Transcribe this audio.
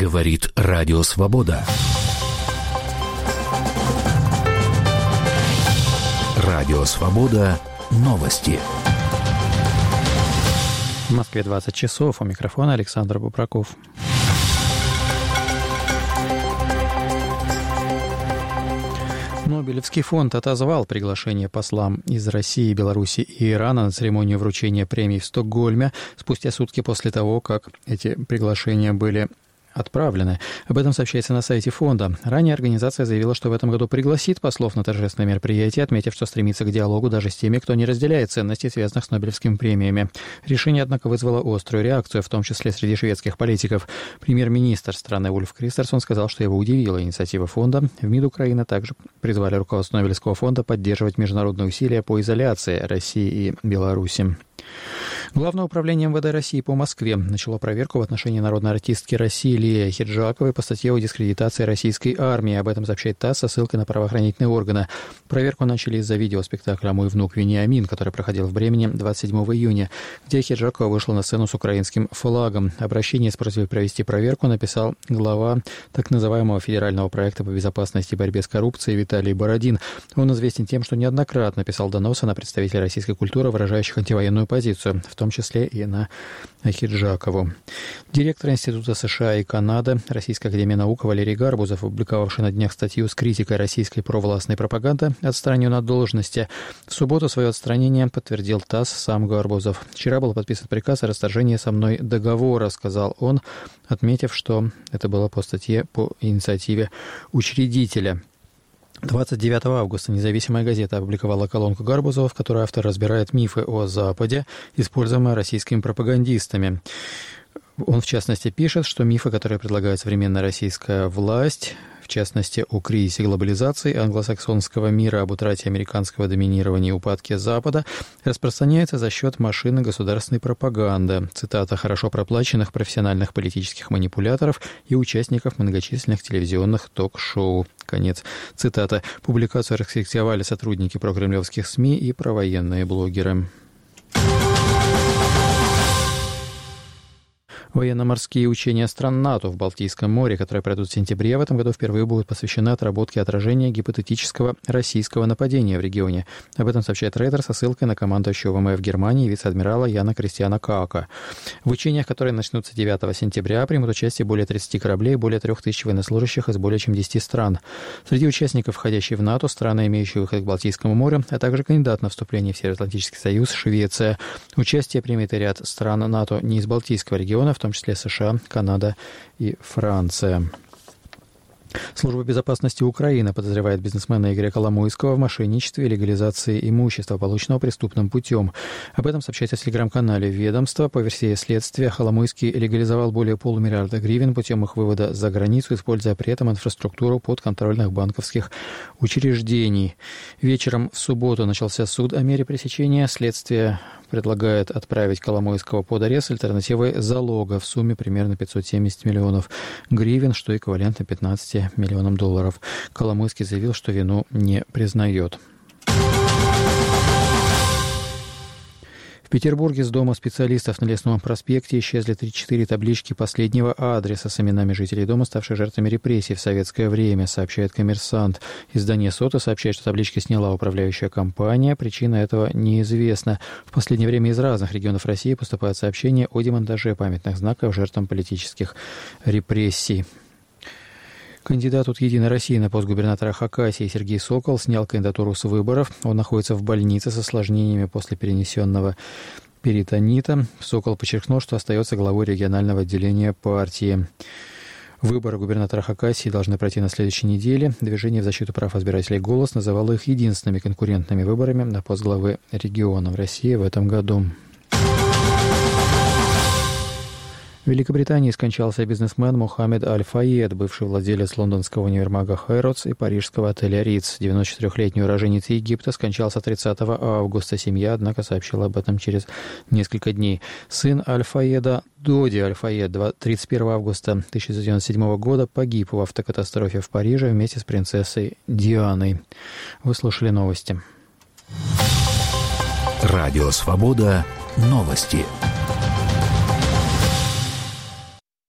Говорит Радио Свобода. Радио Свобода. Новости. В Москве 20 часов. У микрофона Александр Бубраков. Нобелевский фонд отозвал приглашение послам из России, Беларуси и Ирана на церемонию вручения премий в Стокгольме спустя сутки после того, как эти приглашения были отправлены. Об этом сообщается на сайте фонда. Ранее организация заявила, что в этом году пригласит послов на торжественное мероприятие, отметив, что стремится к диалогу даже с теми, кто не разделяет ценностей, связанных с Нобелевскими премиями. Решение, однако, вызвало острую реакцию, в том числе среди шведских политиков. Премьер-министр страны Ульф Кристерсон сказал, что его удивила инициатива фонда. В МИД Украины также призвали руководство Нобелевского фонда поддерживать международные усилия по изоляции России и Беларуси. Главное управление МВД России по Москве начало проверку в отношении народной артистки России Лии Ахеджаковой по статье о дискредитации российской армии. Об этом сообщает ТАСС со ссылкой на правоохранительные органы. Проверку начали из-за видеоспектакля «Мой внук Вениамин», который проходил в Бремени 27 июня, где Ахеджакова вышла на сцену с украинским флагом. Обращение с просьбой провести проверку написал глава так называемого федерального проекта по безопасности и борьбе с коррупцией Виталий Бородин. Он известен тем, что неоднократно писал доносы на представителей российской культуры, выражающих антивоенную позицию, в том числе и на Ахеджакову. Директор Института США и Канады Российской академии наук Валерий Гарбузов, опубликовавший на днях статью с критикой российской провластной пропаганды, отстранен от должности. В субботу свое отстранение подтвердил ТАСС сам Гарбузов. «Вчера был подписан приказ о расторжении со мной договора», сказал он, отметив, что это было по статье по инициативе учредителя. 29 августа независимая газета опубликовала колонку Гарбузова, в которой автор разбирает мифы о Западе, используемые российскими пропагандистами. Он, в частности, пишет, что мифы, которые предлагает современная российская власть, в частности, о кризисе глобализации, англосаксонского мира, об утрате американского доминирования и упадке Запада, распространяются за счет машины государственной пропаганды. Цитата: «хорошо проплаченных профессиональных политических манипуляторов и участников многочисленных телевизионных ток-шоу». Конец цитаты. Публикацию раскритиковали сотрудники прокремлевских СМИ и провоенные блогеры. Военно-морские учения стран НАТО в Балтийском море, которые пройдут в сентябре, в этом году впервые будут посвящены отработке отражения гипотетического российского нападения в регионе. Об этом сообщает Рейтер со ссылкой на командующего ВМФ Германии вице-адмирала Яна Кристиана Каака. В учениях, которые начнутся 9 сентября, примут участие более 30 кораблей, более 3000 военнослужащих из более чем 10 стран. Среди участников, входящие в НАТО, страны, имеющие выход к Балтийскому морю, а также кандидат на вступление в Североатлантический союз Швеция. Участие примет и ряд стран НАТО не из Балтийского региона, в том числе США, Канада и Франция. Служба безопасности Украины подозревает бизнесмена Игоря Коломойского в мошенничестве и легализации имущества, полученного преступным путем. Об этом сообщается в телеграм-канале ведомства. По версии следствия, Коломойский легализовал более $500 миллиона гривен путем их вывода за границу, используя при этом инфраструктуру подконтрольных банковских учреждений. Вечером в субботу начался суд о мере пресечения. Следствие предлагает отправить Коломойского под арест с альтернативой залога в сумме примерно 570 миллионов гривен, что эквивалентно 15 миллионам долларов. Коломойский заявил, что вину не признает. В Петербурге с дома специалистов на Лесном проспекте исчезли 3-4 таблички последнего адреса с именами жителей дома, ставших жертвами репрессий в советское время, сообщает «Коммерсант». Издание «Сота» сообщает, что таблички сняла управляющая компания. Причина этого неизвестна. В последнее время из разных регионов России поступают сообщения о демонтаже памятных знаков жертвам политических репрессий. Кандидат от «Единой России» на пост губернатора Хакасии Сергей Сокол снял кандидатуру с выборов. Он находится в больнице с осложнениями после перенесенного перитонита. Сокол подчеркнул, что остается главой регионального отделения партии. Выборы губернатора Хакасии должны пройти на следующей неделе. Движение в защиту прав избирателей «Голос» называло их единственными конкурентными выборами на пост главы региона в России в этом году. В Великобритании скончался бизнесмен Мохаммед Аль-Фаед, бывший владелец лондонского универмага Хэрротс и парижского отеля Ритц. 94-летний уроженец Египта скончался 30 августа. Семья, однако, сообщила об этом через несколько дней. Сын Аль-Фаеда, Доди Аль-Фаед, 31 августа 1997 года погиб в автокатастрофе в Париже вместе с принцессой Дианой. Вы слушали новости. Радио «Свобода». Новости.